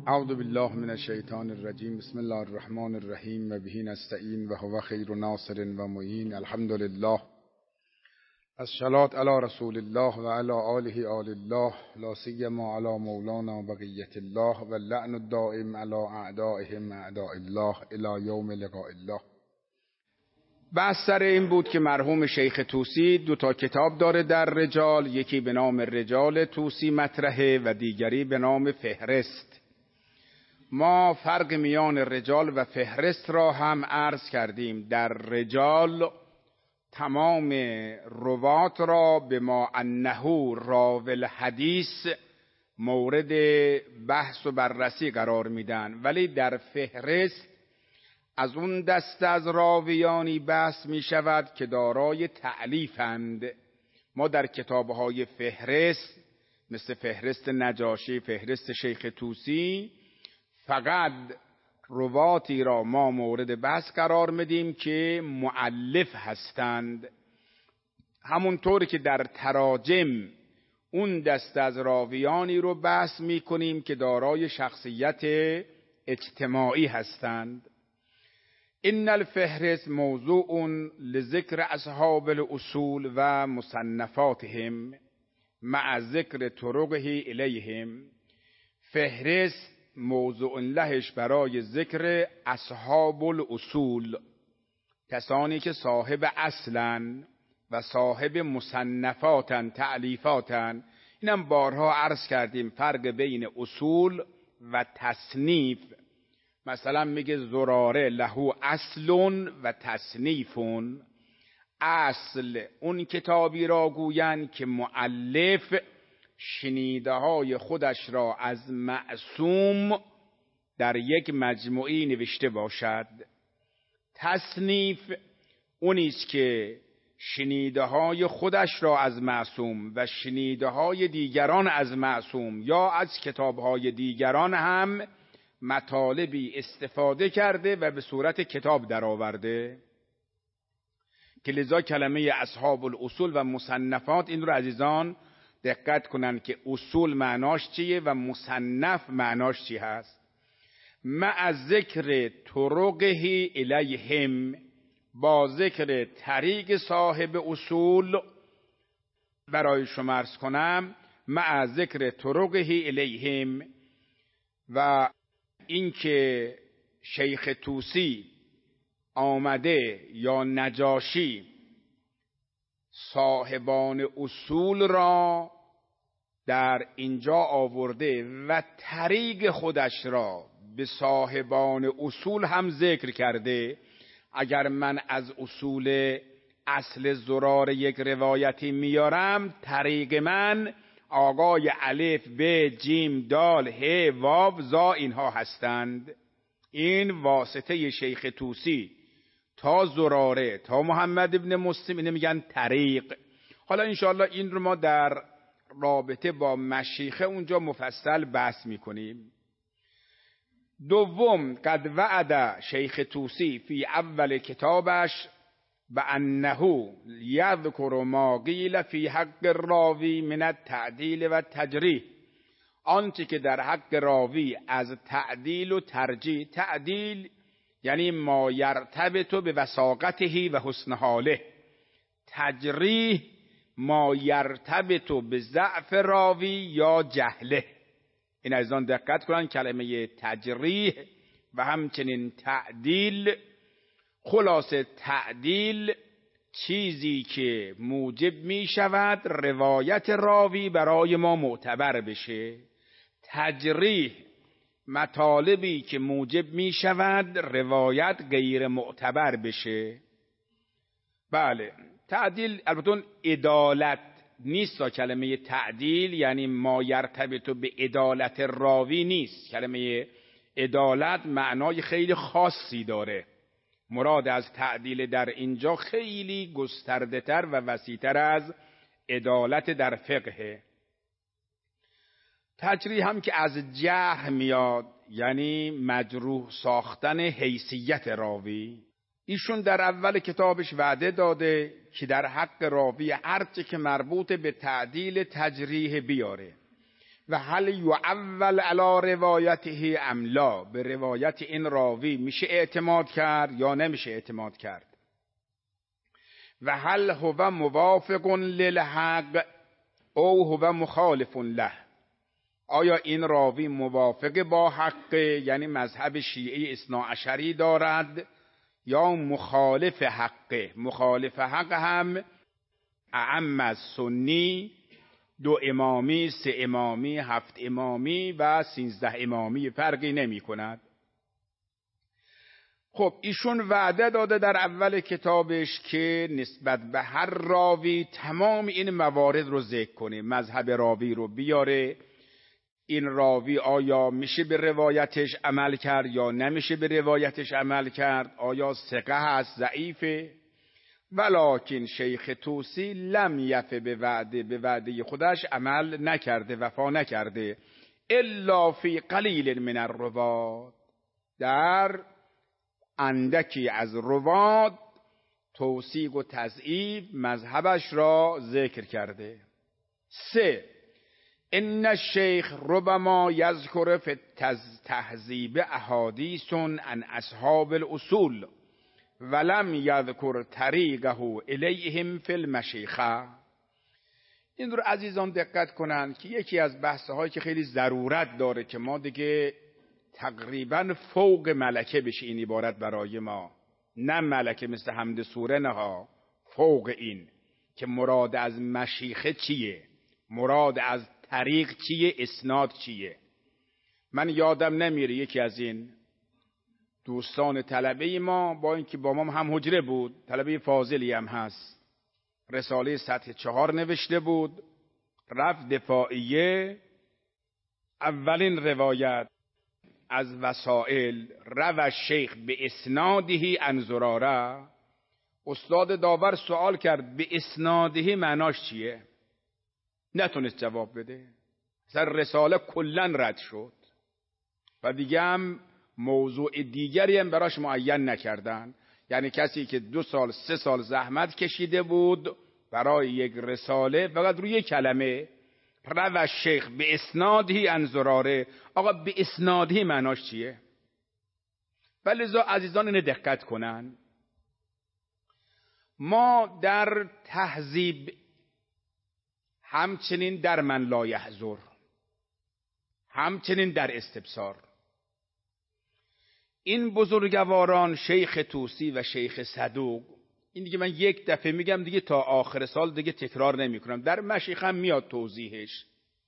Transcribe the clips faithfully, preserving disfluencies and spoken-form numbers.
اعوذ بالله من الشیطان الرجیم. بسم الله الرحمن الرحیم و به نستعین و هو خیر ناصر و معین. الحمد لله. الصلاة علی رسول الله و علی آله آل الله، لا سیما علی مولانا بقیة الله و اللعن الدائم علی اعدائهم اعداء الله الی یوم لقاء الله. بحث سر این بود که مرحوم شیخ طوسی دو تا کتاب داره در رجال، یکی به نام رجال طوسی مطرحه و دیگری به نام فهرست. ما فرق میان رجال و فهرست را هم عرض کردیم. در رجال تمام روات را به ما انه راوی الحدیث مورد بحث و بررسی قرار میدن، ولی در فهرست از اون دسته از راویانی بحث می شود که دارای تألیفند. ما در کتابهای فهرست مثل فهرست نجاشی، فهرست شیخ طوسی، فقط رواتی را ما مورد بحث قرار میدیم که مؤلف هستند. همونطور که در تراجم اون دسته از راویانی رو بحث میکنیم که دارای شخصیت اجتماعی هستند. ان الفهرست موضوع لذکر اصحاب الاصول و مصنفاتهم مع ذکر طرقه الیهم. فهرست موضوع لهش برای ذکر اصحاب الاصول، کسانی که صاحب اصلن و صاحب مصنفاتن، تعلیفاتن. اینم بارها عرض کردیم فرق بین اصول و تصنیف. مثلا میگه زراره له اصل و تصنیفون. اصل اون کتابی را گویند که مؤلف شنیده های خودش را از معصوم در یک مجموعی نوشته باشد. تصنیف اونیست که شنیده های خودش را از معصوم و شنیده های دیگران از معصوم یا از کتاب های دیگران هم مطالبی استفاده کرده و به صورت کتاب درآورده، که لذا کلمه اصحاب الاصول و مصنفات این رو عزیزان دقت کنن که اصول معناش چیه و مصنف معناش چی هست. مع ذکر طرقه الیهم، با ذکر طریق صاحب اصول برای شما عرض کنم. مع ذکر طرقه الیهم، و اینکه شیخ طوسی آمده یا نجاشی صاحبان اصول را در اینجا آورده و طریق خودش را به صاحبان اصول هم ذکر کرده. اگر من از اصول اصل زرار یک روایتی میارم، طریق من آقای الف ب جیم دال ه واو زا اینها هستند. این واسطه شیخ طوسی تا زراره تا محمد ابن مسلم، اینه میگن طریق. حالا انشاءالله این رو ما در رابطه با مشیخه اونجا مفصل بحث میکنیم. دوم، قد وعد شیخ طوسی فی اول کتابش بانه یذکر ما قیل فی حق الراوی من التعدیل و تجریح. آنچه که در حق راوی از تعدیل و ترجیح، تعدیل یعنی ما یرتبط به وثاقته و حسن حاله، تجریح ما یرتبط به ضعف راوی یا جهله. این عزیزان دقت کنن، کلمه تجریح و همچنین تعدیل. خلاصه تعدیل چیزی که موجب می شود روایت راوی برای ما معتبر بشه. تجریح مطالبی که موجب می شود روایت غیر معتبر بشه. بله، تعدیل البته عدالت نیست. کلمه تعدیل یعنی ما یرتبط به عدالت راوی نیست. کلمه عدالت معنای خیلی خاصی داره. مراد از تعدیل در اینجا خیلی گسترده تر و وسیع‌تر از عدالت در فقه. تجریح هم که از جرح میاد، یعنی مجروح ساختن حیثیت راوی. ایشون در اول کتابش وعده داده که در حق راوی هرچه که مربوط به تعدیل تجریح بیاره. و هل یعول علی روایته ام لا، به روایت این راوی میشه اعتماد کرد یا نمیشه اعتماد کرد. و هل هو موافق للحق او هو مخالف له، آیا این راوی موافق با حق یعنی مذهب شیعی اثناعشری دارد یا مخالف حق. مخالف حق هم اعم از سنی، دو امامی، سه امامی، هفت امامی و سینزده امامی فرقی نمی کند. خب ایشون وعده داده در اول کتابش که نسبت به هر راوی تمام این موارد رو ذکر کنه، مذهب راوی رو بیاره، این راوی آیا میشه به روایتش عمل کرد یا نمیشه به روایتش عمل کرد، آیا ثقه هست ضعیفه. ولکن شیخ طوسی لم یفه به وعده، به وعده خودش عمل نکرده، وفا نکرده. الا فی قلیل من الرواد، در اندکی از رواد توثیق و تضعیف مذهبش را ذکر کرده. سه، ان الشیخ ربما یذکر فی تهذیب احادیث عن اصحاب الاصول ولم یذکر طریقه الیهم فی المشیخه. این رو عزیزان دقت کنند که یکی از بحث‌هایی که خیلی ضرورت داره که ما دیگه تقریبا فوق ملکه بشه این عبارت برای ما، نه ملکه مثل حمد سوره، نه ها، فوق این که مراد از مشیخه چیه، مراد از طریق چیه، اسناد چیه. من یادم نمیره یکی از این دوستان طلبه ما، با اینکه با ما هم حجره بود، طلبه فاضلی هم هست، رساله سطح چهار نوشته بود، رفت دفاعیه، اولین روایت از وسائل روى شیخ به اسناده عن زراره. استاد داور سوال کرد به اسناده معناش چیه، نتونست جواب بده، سر رساله کلن رد شد و دیگه هم موضوع دیگری هم براش معین نکردن. یعنی کسی که دو سال سه سال زحمت کشیده بود برای یک رساله فقط روی یک کلمه روى شیخ به اسناده عن زراره، آقا به اسناده معناش چیه؟ ولذا عزیزان اینو دقت کنن، ما در تهذیب همچنین در من لا یحضر، همچنین در استبصار، این بزرگواران شیخ طوسی و شیخ صدوق، این دیگه من یک دفعه میگم دیگه تا آخر سال دیگه تکرار نمی کنم، در مشیخم میاد توضیحش.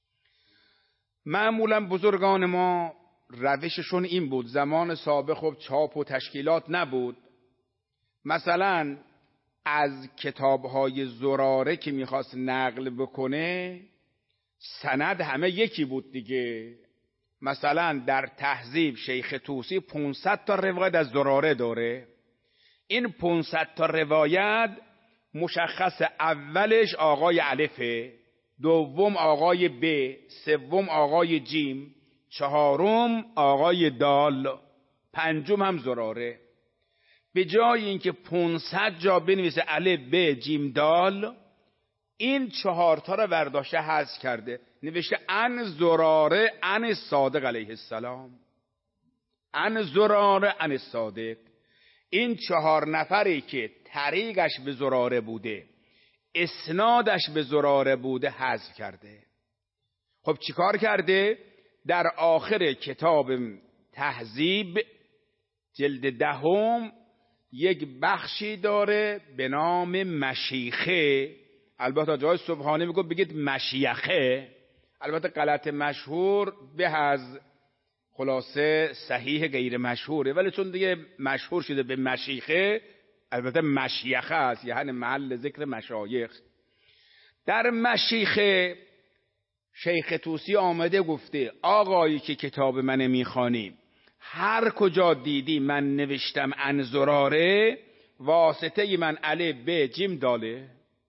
معمولا بزرگان ما روششون این بود، زمان سابق خب چاپ و تشکیلات نبود، مثلا از کتابهای زراره که میخواست نقل بکنه سند همه یکی بود دیگه. مثلا در تهذیب شیخ طوسی پانصد تا روایت از زراره داره، این پانصد تا روایت مشخص اولش آقای الفه، دوم آقای ب، سوم آقای جیم، چهارم آقای دال، پنجم هم زراره. به جای اینکه پانصد جا بنویسه الف ب جیم دال، این چهار تا رو برداشته حذف کرده، نوشته ان زراره ان صادق علیه السلام، ان زراره ان صادق. این چهار نفری که طریقش به زراره بوده، اسنادش به زراره بوده، حذف کرده. خب چیکار کرده؟ در آخر کتاب تهذیب جلد دهم یک بخشی داره به نام مشیخه، البته جای سبحانی میگه بگید مشیخه، البته غلط مشهور به از خلاصه صحیح غیر مشهوره، ولی چون دیگه مشهور شده به مشیخه، البته مشیخه است، یعنی محل ذکر مشایخ. در مشیخه شیخ طوسی آمده گفته آقایی که کتاب من میخوانی، هر کجا دیدی من نوشتم ان زراره، واسطه من الف ب جیم داله،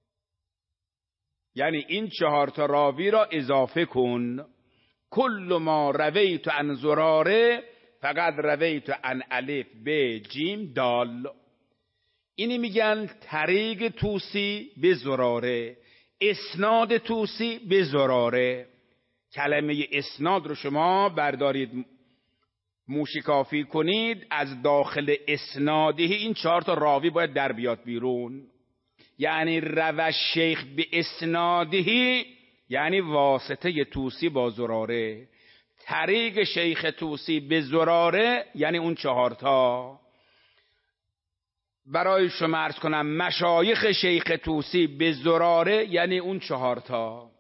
یعنی این چهار تا راوی را اضافه کن. کل ما رویت عن زراره فقط رویت عن الف ب جیم دال. اینی میگن طریق طوسی به زراره، اسناد طوسی به زراره. کلمه اسناد رو شما بردارید موشکافی کنید، از داخل اسناده این چهار تا راوی باید در بیاد بیرون. یعنی روش شیخ به اسناده یعنی واسطه توسی با زراره، طریق شیخ توسی به زراره یعنی اون چهار تا. برای شما عرض کنم مشایخ شیخ توسی به زراره یعنی اون چهار تا.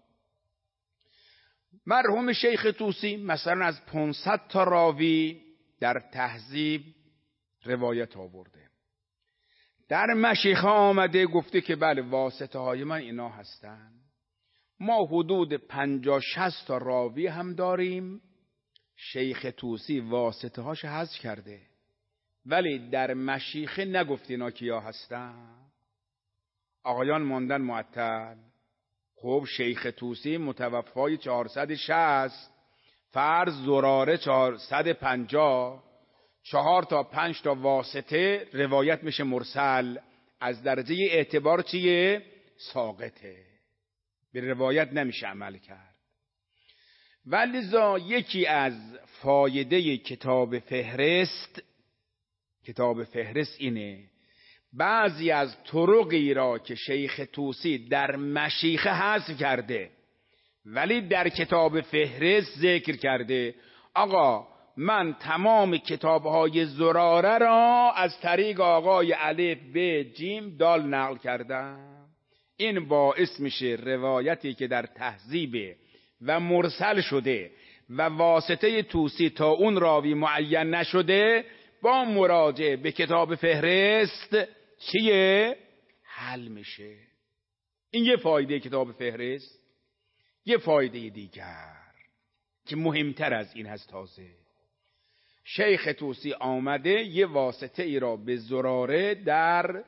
مرحوم شیخ توسی مثلا از پانصد تا راوی در تهذیب روایت آورده. در مشیخه آمده گفته که بله واسطه های من اینا هستن. ما حدود پنجاه شصت تا راوی هم داریم شیخ توسی واسطه هاش حذف کرده، ولی در مشیخه نگفت اینا کیا هستن. آقایان ماندن معطل. خب شیخ توسی متوفای چهارصد و شصت، فرض زراره چهارصد و پنجاه، چهار تا پنج تا واسطه روایت میشه مرسل. از درجه اعتبار چیه؟ ساقطه، به روایت نمیشه عمل کرد. ولذا یکی از فایده کتاب فهرست کتاب فهرست اینه بعضی از طرقی را که شیخ توسی در مشیخه حذف کرده ولی در کتاب فهرست ذکر کرده. آقا من تمام کتاب‌های زراره را از طریق آقای الف ب جیم دال نقل کردم. این باعث میشه روایتی که در تهذیب و مرسل شده و واسطه توسی تا اون راوی معین نشده با مراجعه به کتاب فهرست چیه؟ حل میشه. این یه فایده کتاب فهرست. یه فایده دیگر که مهمتر از این هست، تازه شیخ توسی آمده یه واسطه ای را به زراره در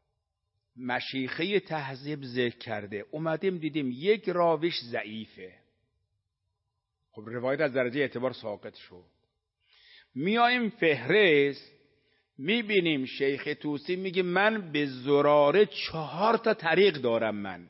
مشیخه تهذیب ذکر کرده. اومدیم دیدیم یک راویش ضعیفه، خب روایت از درجه اعتبار ساقط شد. میایم فهرست میبینیم شیخ توسی میگه من به زراره چهار تا طریق دارم. من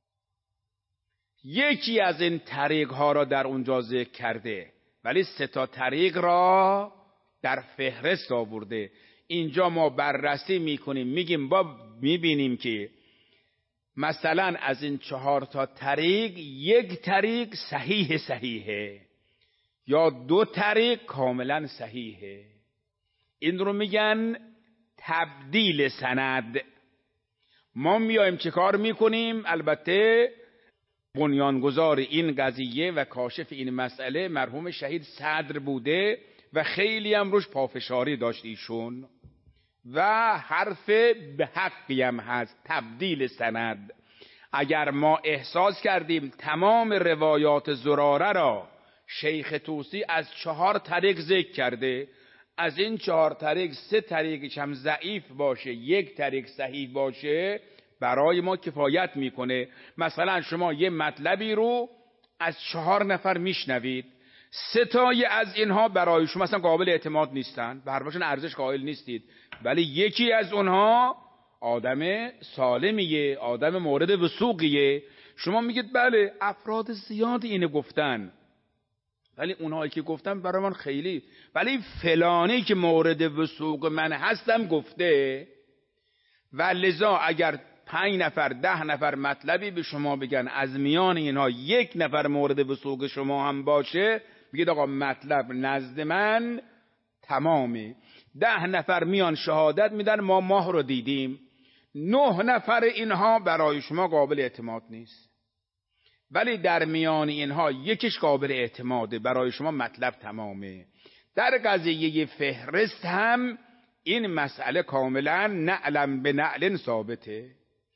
یکی از این طریق ها را در اونجا ذکر کرده ولی سه تا طریق را در فهرست آورده. اینجا ما بررسی میکنیم میگیم با میبینیم که مثلا از این چهار تا طریق یک طریق صحیح صحیحه یا دو طریق کاملا صحیحه. این رو میگن تبدیل سند. ما میایم چه کار میکنیم؟ البته بنیانگذار این قضیه و کاشف این مسئله مرحوم شهید صدر بوده و خیلی هم روش پافشاری داشت ایشون و حرف به حقی هم هست. تبدیل سند. اگر ما احساس کردیم تمام روایات زراره را شیخ توسی از چهار طریق ذکر کرده، از این چهار طریق سه طریقش هم ضعیف باشه یک طریق صحیح باشه، برای ما کفایت میکنه. مثلا شما یه مطلبی رو از چهار نفر میشنوید، سه تای از اینها برای شما مثلا قابل اعتماد نیستن، به حرفشون ارزش قائل نیستید، ولی یکی از اونها آدم سالمیه، آدم مورد وثوقیه، شما میگید بله افراد زیادی اینو گفتن ولی اونهایی که گفتن برای من خیلی، ولی فلانی که مورد وثوق من هستم گفته. و لذا اگر پنج نفر ده نفر مطلبی به شما بگن از میان اینها یک نفر مورد وثوق شما هم باشه، بگید آقا مطلب نزد من تمامه. ده نفر میان شهادت میدن ما ماه رو دیدیم، نه نفر اینها برای شما قابل اعتماد نیست، ولی در میان اینها یکیش قابل اعتماده، برای شما مطلب تمامه. در قضیه فهرست هم این مسئله کاملا نعلم به نعل ثابته.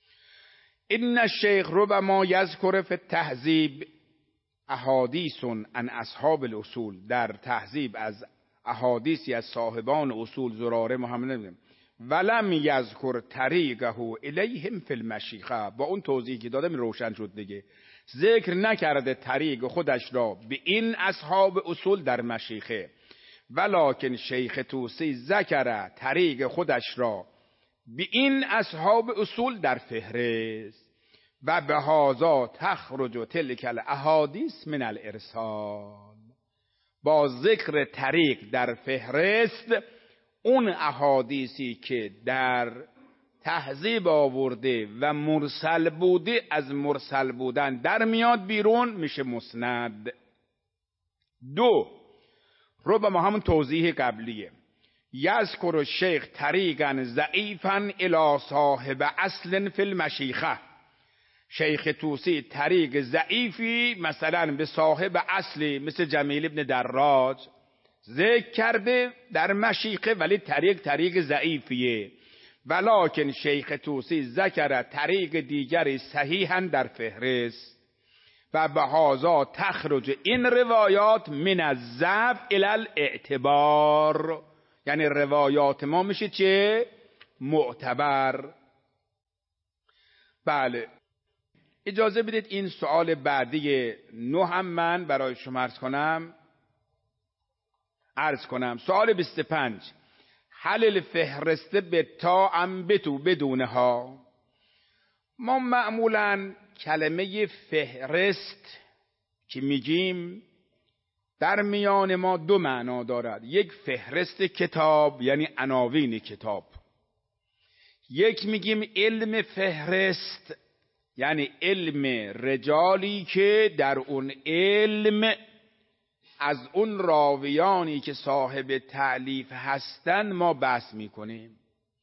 این الشیخ ربما یذکر فی التهذیب احادیث عن اصحاب الاصول. در تهذیب از احادیثی از صاحبان اصول زراره محمد نمیدونم ولم یذکر طریقه الیهم فی المشیخه. با اون توضیحی که دادم روشن شد دیگه. ذکر نکرده طریق خودش را به این اصحاب اصول در مشیخه، ولکن شیخ توسی ذکر طریق خودش را به این اصحاب اصول در فهرست. و به هذا تخرج تلک الاحادیث من الارسال. با ذکر طریق در فهرست اون احادیثی که در تهذیب آورده و مرسل بوده از مرسل بودن در میاد بیرون، میشه مسند. دو، رو به ما همون توضیح قبلیه. یذکر الشیخ طریقا ضعیفا الی صاحب اصل فی المشیخه. شیخ طوسی طریق ضعیفی مثلا به صاحب اصلی مثل جمیل ابن دراج ذکر کرده در مشیخه، ولی طریق طریق ضعیفیه. ولکن شیخ طوسی ذکر طریق دیگری صحیحا در فهرست و به هذا تخرج این روایات من الضعف الی الاعتبار. یعنی روایات ما میشه چه؟ معتبر. بله، اجازه بدید این سوال بعدی نه هم من برای شما عرض کنم عرض کنم سوال بیست و پنج. حل الفهرست به تا ام بتو بدونها. ما معمولا کلمه فهرست که میگیم در میان ما دو معنا دارد. یک فهرست کتاب یعنی عناوین کتاب، یک میگیم علم فهرست یعنی علم رجالی که در اون علم از اون راویانی که صاحب تألیف هستن ما بحث میکنیم.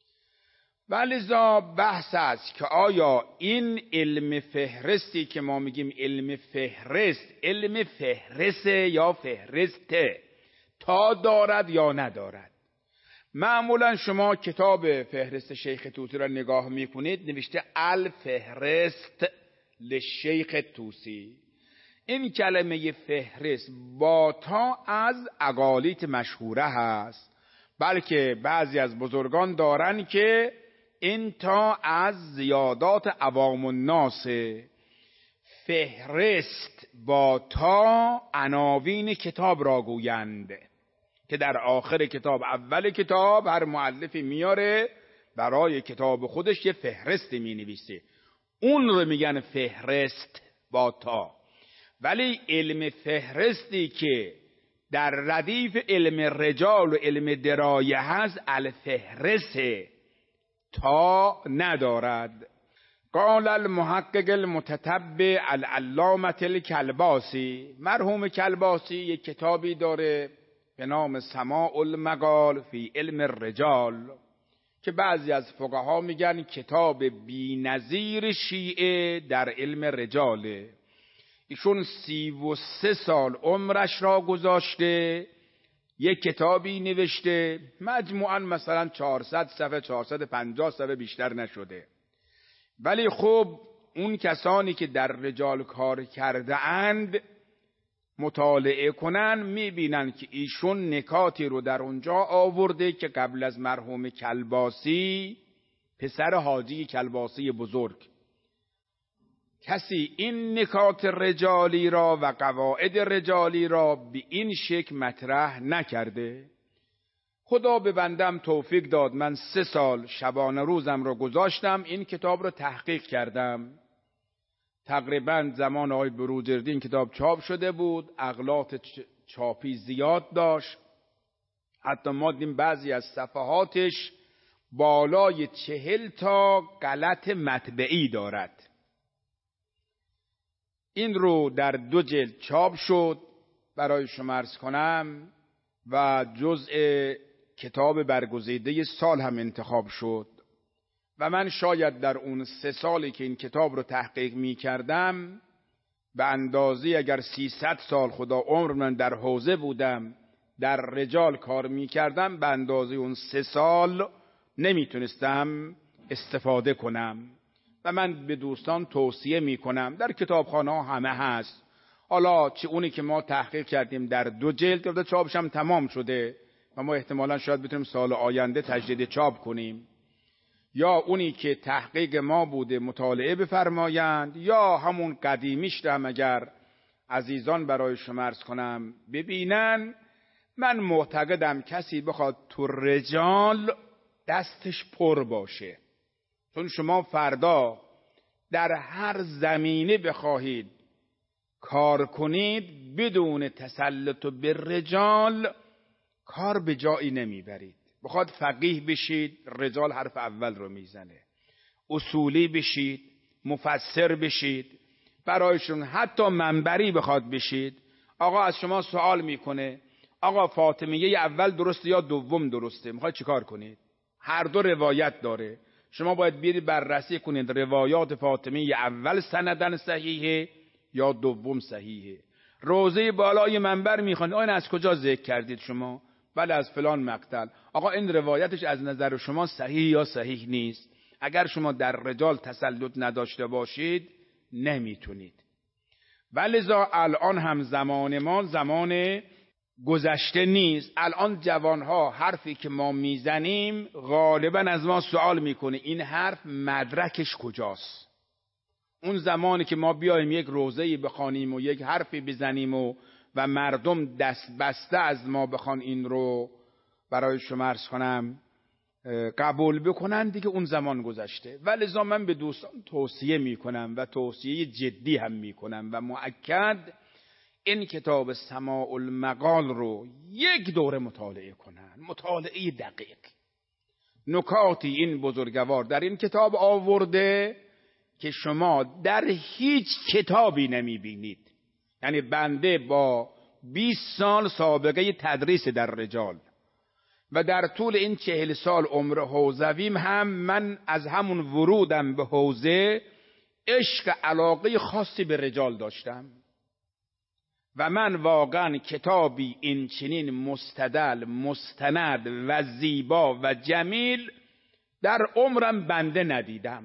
ولذا بحث است که آیا این علم فهرستی که ما میگیم علم فهرست علم فهرسته یا فهرسته، تا دارد یا ندارد. معمولا شما کتاب فهرست شیخ طوسی را نگاه میکنید، نوشته الفهرست لشیخ طوسی. این کلمه فهرست با تا از اقالیت مشهوره هست، بلکه بعضی از بزرگان دارن که این تا از زیادات عوام الناس. فهرست با تا عناوین کتاب را گویند که در آخر کتاب اول کتاب هر مؤلفی میاره برای کتاب خودش یه فهرستی می نویسه، اون رو میگن فهرست با تا. ولی علم فهرستی که در ردیف علم رجال و علم درایه هست الفهرست تا ندارد. قال المحقق المتتبع العلامة الکلباسی. مرحوم کلباسی یک کتابی داره به نام سماع المقال فی علم الرجال که بعضی از فقها میگن کتاب بی‌نظیر شیعه در علم رجاله. ایشون سی و سه سال عمرش را گذاشته یک کتابی نوشته، مجموعاً مثلا چهارصد صفحه چهارصد و پنجاه صفحه بیشتر نشده. ولی خب اون کسانی که در رجال کار کرده اند مطالعه کنن میبینن که ایشون نکاتی رو در اونجا آورده که قبل از مرحوم کلباسی پسر حاجی کلباسی بزرگ کسی این نکات رجالی را و قواعد رجالی را به این شکل مطرح نکرده. خدا به بندم توفیق داد، من سه سال شبانه روزم را گذاشتم این کتاب را تحقیق کردم. تقریبا زمان آقای بروجردی این کتاب چاپ شده بود، اغلاط چاپی زیاد داشت، حتی ما دیدیم بعضی از صفحاتش بالای چهل تا غلط مطبعی دارد. این رو در دو جلد چاپ شد برای شما عرض کنم و جزء کتاب برگزیده سال هم انتخاب شد و من شاید در اون سه سالی که این کتاب رو تحقیق می کردم به اندازه اگر سیصد سال خدا عمر من در حوزه بودم در رجال کار می کردم به اندازه اون سه سال نمیتونستم استفاده کنم و من به دوستان توصیه می کنم. در کتابخانه ها همه هست. حالا چه اونی که ما تحقیق کردیم در دو جلد که چاپش هم تمام شده و ما احتمالا شاید بتونیم سال آینده تجدید چاپ کنیم، یا اونی که تحقیق ما بوده مطالعه بفرمایند، یا همون قدیمیش هم اگر عزیزان برای شما عرض کنم ببینن. من معتقدم کسی بخواد تو رجال دستش پر باشه، چون شما فردا در هر زمینه بخواهید کار کنید بدون تسلط به رجال کار به جایی نمیبرید. بخواد فقیه بشید، رجال حرف اول رو میزنه. اصولی بشید، مفسر بشید، برایشون حتی منبری بخواد بشید، آقا از شما سوال میکنه آقا فاطمیه اول درسته یا دوم درسته، میخواید چیکار کنید؟ هر دو روایت داره، شما باید بیرید بررسی کنید روایات فاطمیه اول سندن صحیحه یا دوم صحیحه. روزه بالای منبر میخوان، آن از کجا ذکر کردید شما؟ بله از فلان مقتل. آقا این روایتش از نظر شما صحیح یا صحیح نیست؟ اگر شما در رجال تسلط نداشته باشید نمیتونید. ولذا الان هم زمان ما زمان گذشته نیست. الان جوانها حرفی که ما میزنیم غالبا از ما سوال میکنه این حرف مدرکش کجاست؟ اون زمانی که ما بیایم یک روزه‌ای بخوانیم و یک حرفی بزنیم و و مردم دست بسته از ما بخوان این رو برای شما عرض کنم قبول بکنن، دیگه اون زمان گذشته. ولذا من به دوستان توصیه میکنم و توصیه جدی هم میکنم و مؤکد این کتاب سماع المقال رو یک دوره مطالعه کنن، مطالعه دقیق. نکاتی این بزرگوار در این کتاب آورده که شما در هیچ کتابی نمیبینید. یعنی بنده با بیست سال سابقه تدریس در رجال و در طول این چهل سال عمر حوزویم هم من از همون ورودم به حوزه عشق علاقه خاصی به رجال داشتم و من واقعا کتابی این چنین مستدل، مستند و زیبا و جمیل در عمرم بنده ندیدم.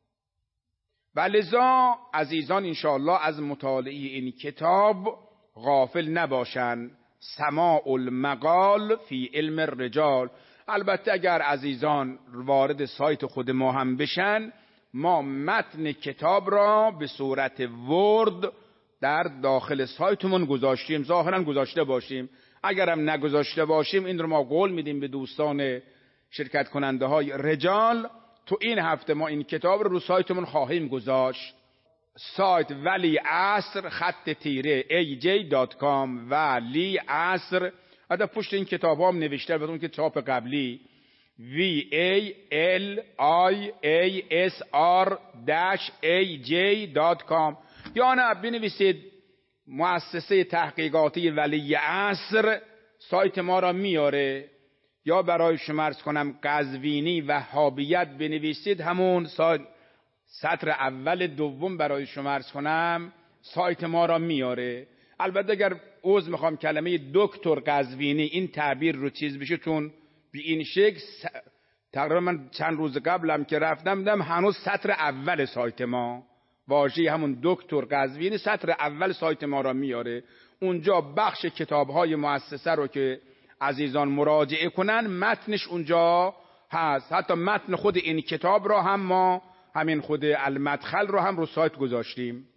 ولذا عزیزان انشاءالله از مطالعه این کتاب غافل نباشن. سماع المقال فی علم الرجال. البته اگر عزیزان وارد سایت خود ما هم بشن، ما متن کتاب را به صورت ورد در داخل سایتمون گذاشتیم، ظاهرا گذاشته باشیم. اگرم نگذاشته باشیم این رو ما قول میدیم به دوستان شرکت کننده های رجال، تو این هفته ما این کتاب رو رو سایتمون خواهیم گذاشت. سایت ولی عصر خط تیره ای جی دات کام ولی عصر. حتی پشت این کتاب ها هم نوشته بدون که چاپ قبلی وی ای ال آی ای اس آر ای جی دات کام یا نه بنویسید مؤسسه تحقیقاتی ولی عصر، سایت ما را میاره. یا برای شما عرض کنم قزوینی وهابیت بنویسید، همون سایت سطر اول دوم برای شما عرض کنم سایت ما را میاره. البته اگر عوض میخوام کلمه دکتر قزوینی این تعبیر رو چیز بشه، چون به این شکل تقریبا من چند روز قبلم که رفتم دیدم هنوز سطر اول سایت ما واژه همون دکتر قزوینی سطر اول سایت ما را میاره. اونجا بخش کتاب‌های مؤسسه رو که عزیزان مراجعه کنن متنش اونجا هست. حتی متن خود این کتاب را هم ما همین خود المدخل رو هم رو سایت گذاشتیم.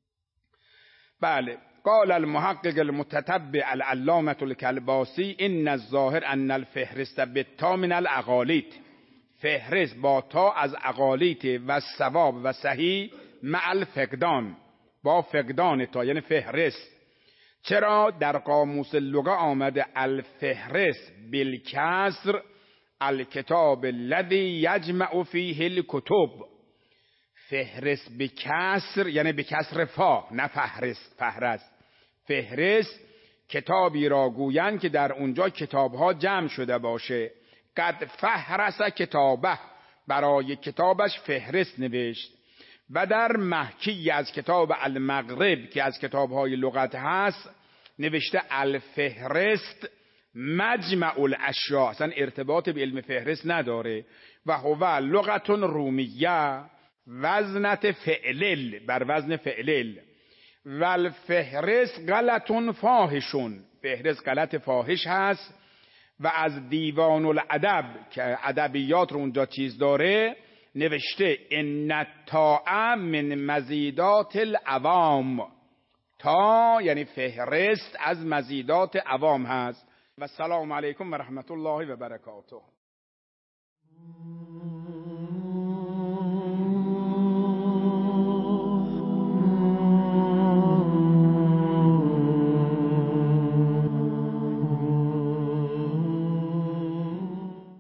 بله. قال المحقق المتتبع العلامة الکلباسی ان الظاهر ان الفهرست بالتا من الاقالیت. فهرست با تا از اقالیت و ثواب و صحیح مع الفقدان، با فقدان تا، یعنی فهرست. چرا در قاموس لغه آمده الفهرست بالکسر الکتاب الذی یجمع فیه الکتب. فهرست به کسر یعنی به کسر فا، نه فهرست. فهرست فهرست کتابی را گویند که در اونجا کتابها جمع شده باشه. قد فهرس کتابه، برای کتابش فهرست نوشت. و در محکی از کتاب المغرب که از کتابهای لغت هست نوشته الفهرست مجمع الاشیاء، اصلا ارتباط به علم فهرست نداره. و هو لغت رومیه وزنت فعلل، بر وزن فعلل. و الفهرست غلط فاحشون، فهرست غلط فاحش هست. و از دیوان الادب که ادبیات رو اونجا چیز داره نوشته ان الطاعه من مزیدات العوام. تا یعنی فهرست از مزیدات عوام هست. و السلام علیکم و رحمت الله و برکاته.